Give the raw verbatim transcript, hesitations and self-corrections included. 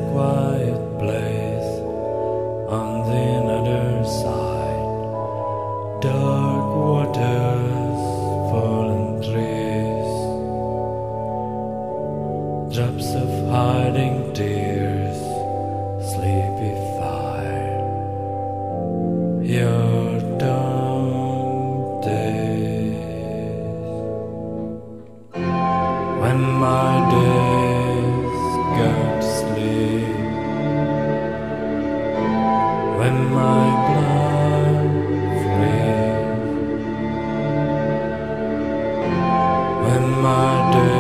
quiet place on the other side. Dark waters, fallen trees, drops of hiding tears, sleepy fire. Your dumb days. When my days go to sleep, when my blood frees, when my days